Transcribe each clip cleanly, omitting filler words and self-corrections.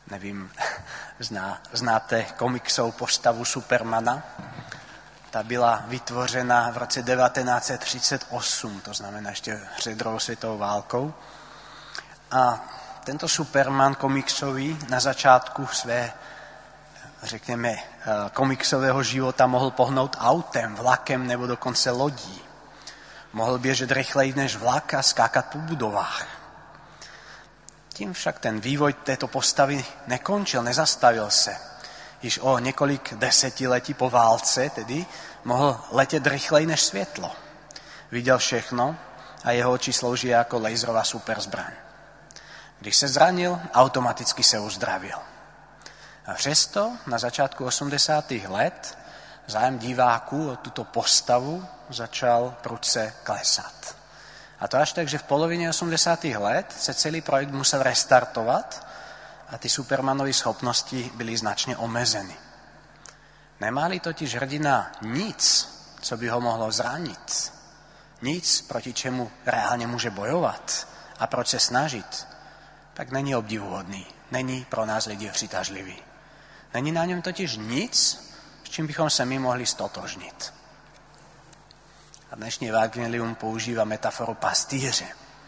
Nevím, znáte komiksovou postavu Supermana? Ta byla vytvořena v roce 1938, to znamená ještě před druhou světovou válkou. A tento Superman komiksový na začátku své, řekněme, komiksového života mohl pohnout autem, vlakem nebo dokonce lodí. Mohl běžet rychleji než vlak a skákat po budovách. Tím však ten vývoj této postavy nekončil, nezastavil se. Již o několik desetiletí po válce tedy mohl letět rychleji než světlo. Viděl všechno a jeho oči slouží jako laserová superzbraň. Když se zranil, automaticky se uzdravil. A přesto na začátku 80. let zájem diváků o tuto postavu začal prudce klesat. A to až tak, že v polovině 80. let se celý projekt musel restartovat a ty Supermanovy schopnosti byly značně omezeny. Nemá-li totiž hrdina nic, co by ho mohlo zranit, nic, proti čemu reálně může bojovat a proč se snažit, tak není obdivuhodný, není pro nás lidi přitažlivý. Není na něm totiž nic, s čím bychom se my mohli stotožnit. A dnešní evangelium používá metaforu pastýře.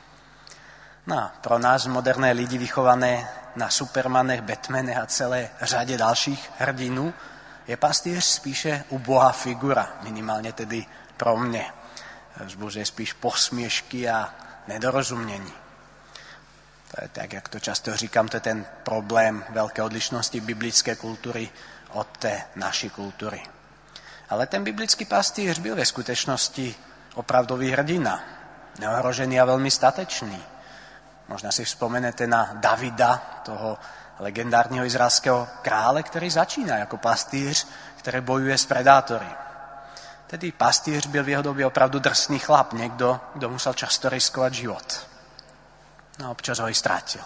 No, pro nás moderné lidi vychované na Supermanech, Batmanech a celé řadě dalších hrdinů je pastýř spíše ubohá figura, minimálně tedy pro mě. Vzbuzuje spíš posměšky a nedorozumění. To je tak, jak to často říkám, to je ten problém velké odlišnosti biblické kultury od té naší kultury. Ale ten biblický pastýř byl ve skutečnosti opravdový hrdina, neohrožený a velmi statečný. Možná si vzpomenete na Davida, toho legendárního izraelského krále, který začíná jako pastýř, který bojuje s predátory. Tedy pastýř byl v jeho době opravdu drsný chlap, někdo, kdo musel často riskovat život. No, občas ho i ztratil.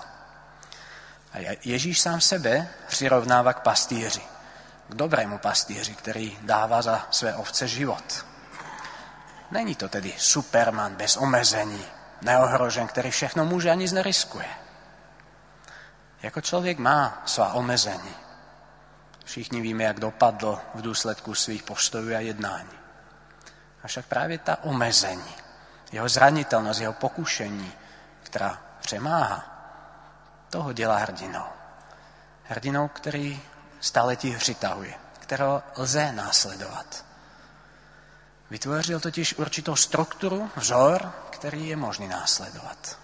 A Ježíš sám sebe přirovnává k pastýři, k dobrému pastýři, který dává za své ovce život. Není to tedy Superman bez omezení, neohrožen, který všechno může a nic neriskuje. Jako člověk má svá omezení. Všichni víme, jak dopadl v důsledku svých postojů a jednání. Avšak právě ta omezení, jeho zranitelnost, jeho pokušení, která přemáhá, toho dělá hrdinou. Hrdinou, který staletí přitahuje, kterého lze následovat. Vytvořil totiž určitou strukturu, vzor, který je možný následovat.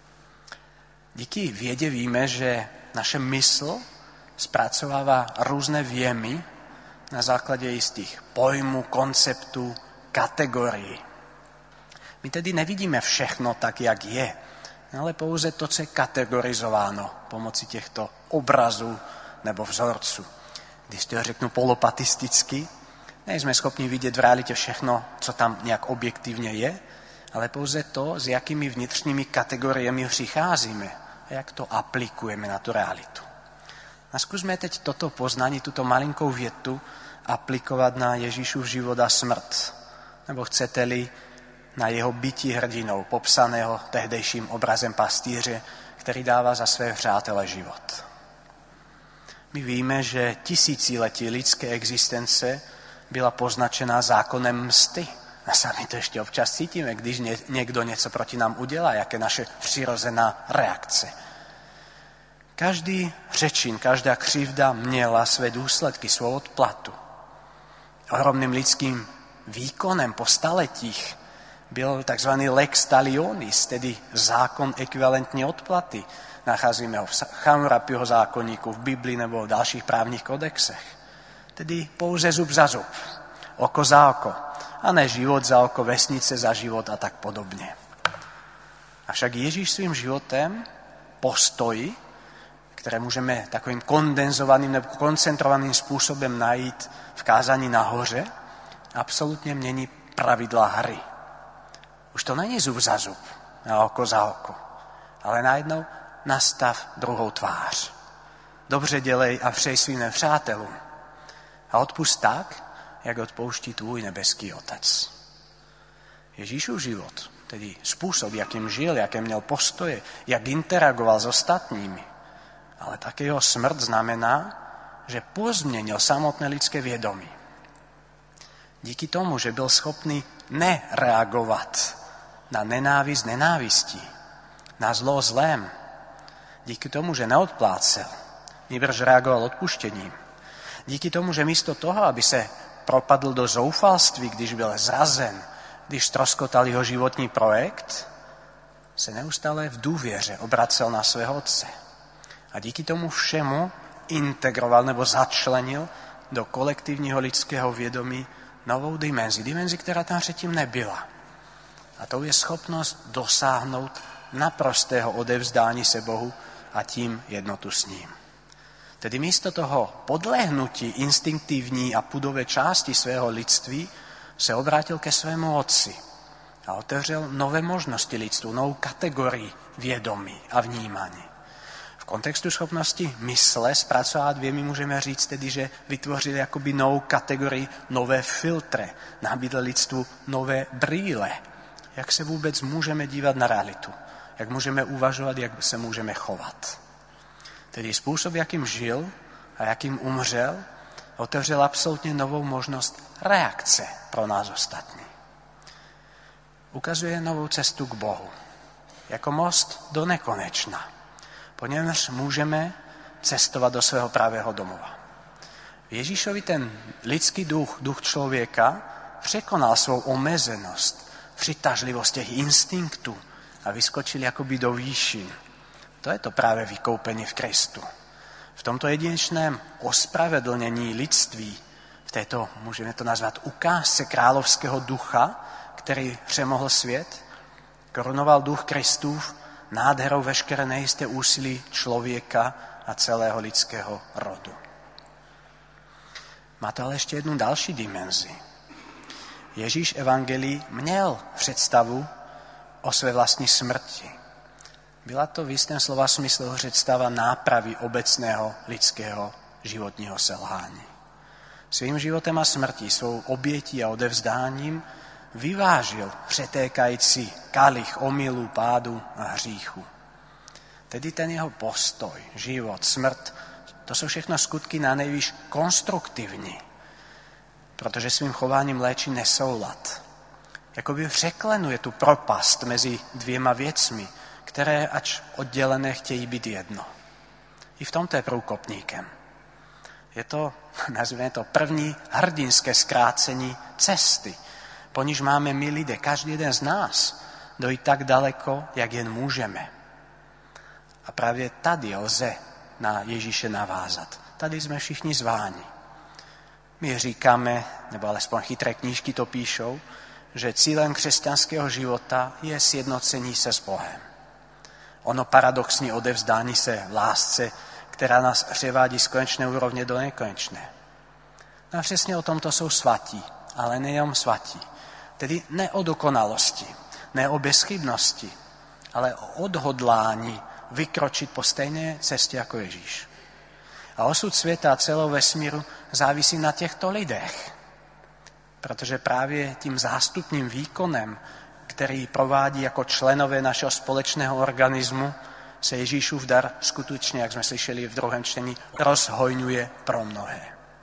Díky vědě víme, že naše mysl zpracovává různé vjemy na základě jistých pojmů, konceptů, kategorií. My tedy nevidíme všechno tak, jak je, ale pouze to, co je kategorizováno pomocí těchto obrazů nebo vzorců. Když to řeknu polopatisticky, nejsme schopni vidět v realitě všechno, co tam nějak objektivně je, ale pouze to, s jakými vnitřními kategoriemi přicházíme a jak to aplikujeme na tu realitu. A zkusme teď toto poznání, tuto malinkou větu aplikovat na Ježíšův život a smrt. Nebo chcete-li na jeho bytí hrdinou, popsaného tehdejším obrazem pastýře, který dává za své přátele život. My víme, že tisíciletí lidské existence byla poznačena zákonem msty. A sami to ještě občas cítíme, když někdo něco proti nám udělá, jak je naše přirozená reakce. Každý řečin, každá křivda měla své důsledky, svou odplatu. Ohromným lidským výkonem po staletích byl takzvaný lex talionis, tedy zákon ekvivalentní odplaty. Nacházíme ho v Hammurapiho zákoníku, v Biblii nebo v dalších právních kodexech. Tedy pouze zub za zub, oko za oko, a ne život za oko, vesnice za život a tak podobně. Avšak Ježíš svým životem postoji, které můžeme takovým kondenzovaným nebo koncentrovaným způsobem najít v kázání nahoře, absolutně mění pravidla hry. Už to není zub za zub, a oko za oko, ale najednou nastav druhou tvář. Dobře dělej a přej svým nepřátelům. A odpusť tak, jak odpouští tvůj nebeský Otec. Ježíšův život, tedy způsob, jakým žil, jaké měl postoje, jak interagoval s ostatními, ale také jeho smrt znamená, že pozměnil samotné lidské vědomí. Díky tomu, že byl schopný nereagovat na nenávist nenávistí, na zlo zlém, díky tomu, že neodplácel, nýbrž reagoval odpuštěním, díky tomu, že místo toho, aby se propadl do zoufalství, když byl zrazen, když ztroskotal jeho životní projekt, se neustále v důvěře obracel na svého otce. A díky tomu všemu integroval nebo začlenil do kolektivního lidského vědomí novou dimenzi, která tam předtím nebyla. A to je schopnost dosáhnout naprostého odevzdání se Bohu a tím jednotu s ním. Tedy místo toho podlehnutí instinktivní a pudové části svého lidství se obrátil ke svému otci a otevřel nové možnosti lidstvu, novou kategorii vědomí a vnímání. V kontextu schopnosti mysle zpracovat věmy můžeme říct tedy, že vytvořili jakoby novou kategorii, nové filtry, nabídli lidstvu nové brýle, jak se vůbec můžeme dívat na realitu, jak můžeme uvažovat, jak se můžeme chovat. Tedy způsob, jakým žil a jakým umřel, otevřel absolutně novou možnost reakce pro nás ostatní. Ukazuje novou cestu k Bohu, jako most do nekonečna, po němž můžeme cestovat do svého pravého domova. V Ježíšovi ten lidský duch člověka překonal svou omezenost, přitažlivost těch instinktů a vyskočil jakoby do výšin. To je to právě vykoupení v Kristu. V tomto jedinečném ospravedlnění lidství, v této, můžeme to nazvat, ukázce královského ducha, který přemohl svět, korunoval duch Kristův nádherou veškeré nejisté úsilí člověka a celého lidského rodu. Má to ale ještě jednu další dimenzi. Ježíš evangelii měl představu o své vlastní smrti. Byla to v jistém slova smyslu představa nápravy obecného lidského životního selhání. Svým životem a smrtí, svou obětí a odevzdáním vyvážil přetékající kalich omylů, pádu a hříchu. Tedy ten jeho postoj, život, smrt, to jsou všechno skutky na nejvíc konstruktivní, protože svým chováním léčí nesoulad. Jakoby překlenuje tu propast mezi dvěma věcmi, které, ač oddělené, chtějí být jedno. I v tomto je průkopníkem. Je to, nazveme to, první hrdinské zkrácení cesty, po níž máme my lidé, každý jeden z nás, dojít tak daleko, jak jen můžeme. A právě tady lze na Ježíše navázat. Tady jsme všichni zváni. My říkáme, nebo alespoň chytré knížky to píšou, že cílem křesťanského života je sjednocení se s Bohem. Ono paradoxní odevzdání se v lásce, která nás převádí z konečné úrovně do nekonečné. No a přesně o tomto jsou svatí, ale nejenom svatí. Tedy ne o dokonalosti, ne o bezchybnosti, ale o odhodlání vykročit po stejné cestě jako Ježíš. A osud světa a celého vesmíru závisí na těchto lidech, protože právě tím zástupním výkonem, který provádí jako členové našeho společného organismu, se Ježíšův dar skutečně, jak jsme slyšeli v druhém čtení, rozhojňuje pro mnohé.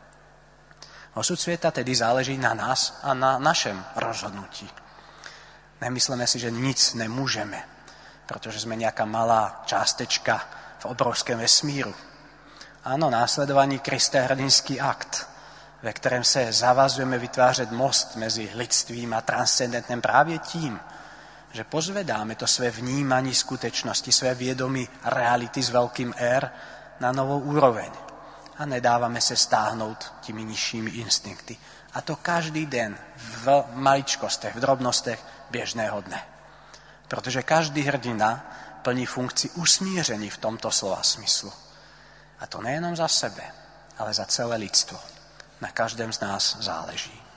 Osud světa tedy záleží na nás a na našem rozhodnutí. Nemyslíme si, že nic nemůžeme, protože jsme nějaká malá částečka v obrovském vesmíru. Ano, následování Krista je hrdinský akt, ve kterém se zavazujeme vytvářet most mezi lidstvím a transcendentem právě tím, že pozvedáme to své vnímání skutečnosti, své vědomí reality s velkým R na novou úroveň a nedáváme se stáhnout těmi nižšími instinkty. A to každý den v maličkostech, v drobnostech běžného dne. Protože každý hrdina plní funkci usmíření v tomto slova smyslu. A to nejenom za sebe, ale za celé lidstvo. Na každém z nás záleží.